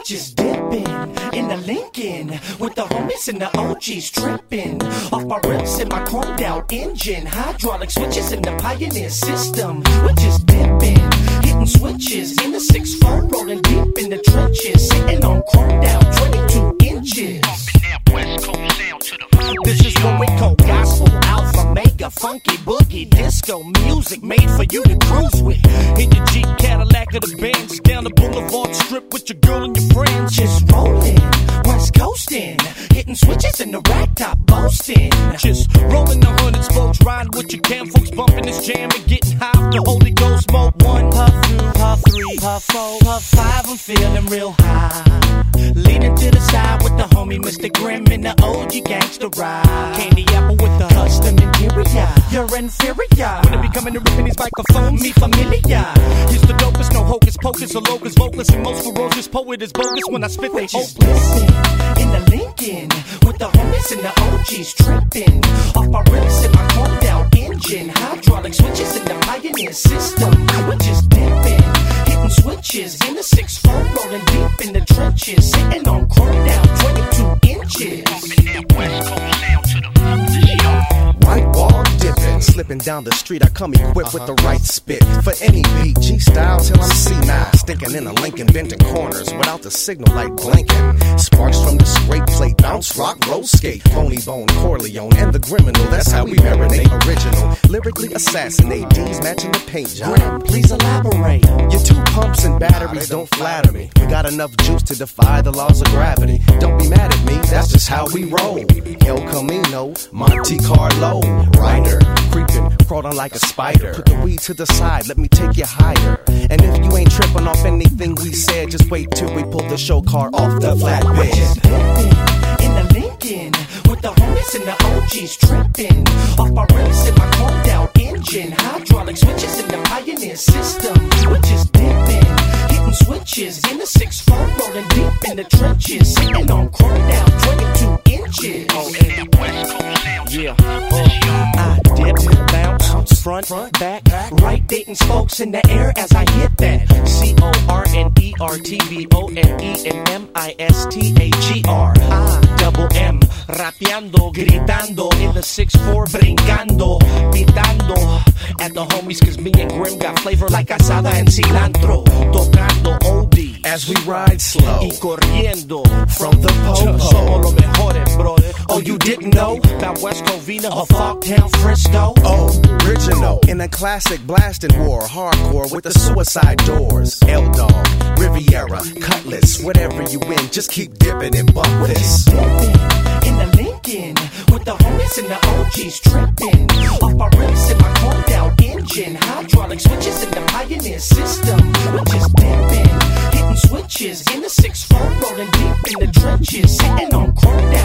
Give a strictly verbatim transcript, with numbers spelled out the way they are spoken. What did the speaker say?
just dipping in the Lincoln with the homies and the O Gs tripping off my rims and my chromed out engine, hydraulic switches in the Pioneer system. We're just dipping, hitting switches in the six four, rolling deep in the trenches, sitting on chromed out twenty-two inches. This is what we call gospel, alpha, mega, funky, boogie, disco music made for you to cruise with. In your Jeep Cadillac or the Benz, down the Boulevard Strip with your girl and your friends. Just rolling, west coasting, hitting switches in the rack top, boasting. Just rolling the hundreds, folks, riding with your cam, folks bumping this jam and getting high. The Holy Ghost smoke one, puff two, puff three, puff four, puff five. I'm feeling real high, leaning to the side with the homie Mister Grimm and the O G gangster ride. Candy apple with the custom interior. You're inferior when it be coming to ripping these microphones. Me familiar. He's the dopest, no hocus pocus or locus vocalist, and most ferocious poet is bogus when I spit. They just listen in the Lincoln with the homies and the O Gs tripping off my rims and my chromed out engine, hydraulic switches in the Pioneer system. We're just dipping, hitting switches in the six four, rolling deep in the trenches, sitting on chromed out twenty-two inches. White wall dipping, slipping down the street. I come equipped with the right spit for any beat. G style till I'm C nine, stinking in a Lincoln, bending corners without the signal light blinking. Sparks from the scrape plate, bounce, rock, roll, skate. Phony Bone, Corleone, and the criminal. That's how we marinate. Original, lyrically assassinate. D's matching the paint job. Grim, please elaborate. Your two pumps and batteries don't flatter me. We got enough juice to defy the laws of gravity. Don't be mad at me, that's just how we roll. El Camino, Monte Carlo, rider, creeping, crawling like a spider. Put the weed to the side, let me take you higher. And if you ain't tripping off anything we said, just wait till we pull the show car off the flatbed. Just dipping in the Lincoln with the homies and the O Gs tripping off my rims and my chromed out engine, hydraulic switches in the Pioneer system. We're just dipping, hitting switches in the six four, rolling deep in the trenches, sitting on chromed out twenty-two inches. Oh, and yeah, uh, I dip, bounce, front, back, right, dating spokes in the air as I hit that. C O R N E R T B O N E and M I S T A G R. I double M, rapeando, gritando in the six four, brincando, pitando at the homies, cause me and Grim got flavor like asada and cilantro. Tocando O D as we ride slow y corriendo from the po-po. Somos los mejores, brother. Oh, you didn't know about West Covina or Fogtown, Frisco? Oh, original in a classic blasting war, hardcore with the suicide doors. L Dog, Riviera, Cutlass, whatever you win, just keep dipping and bump this. Dipping in the Lincoln with the homies and the O Gs tripping off my rims and my chromed out engine, hydraulic switches in the Pioneer system. We're just dipping, hitting switches in the six four, rolling deep in the trenches, sitting on chromed